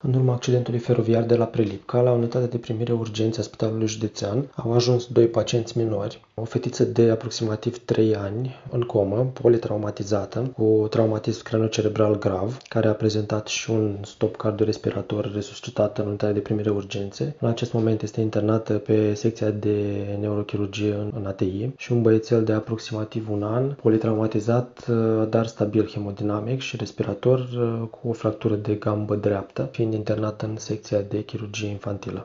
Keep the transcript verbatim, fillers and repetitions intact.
În urma accidentului feroviar de la Prelipca, la unitatea de primire urgență a Spitalului Județean au ajuns doi pacienți minori. O fetiță de aproximativ trei ani, în comă, politraumatizată, cu traumatism craniocerebral grav, care a prezentat și un stop cardiorespirator, resuscitată în unitatea de primire urgențe. În acest moment este internată pe secția de neurochirurgie în A T I și un băiețel de aproximativ un an, politraumatizat, dar stabil hemodinamic și respirator, cu o fractură de gambă dreaptă, fiind internat în secția de chirurgie infantilă.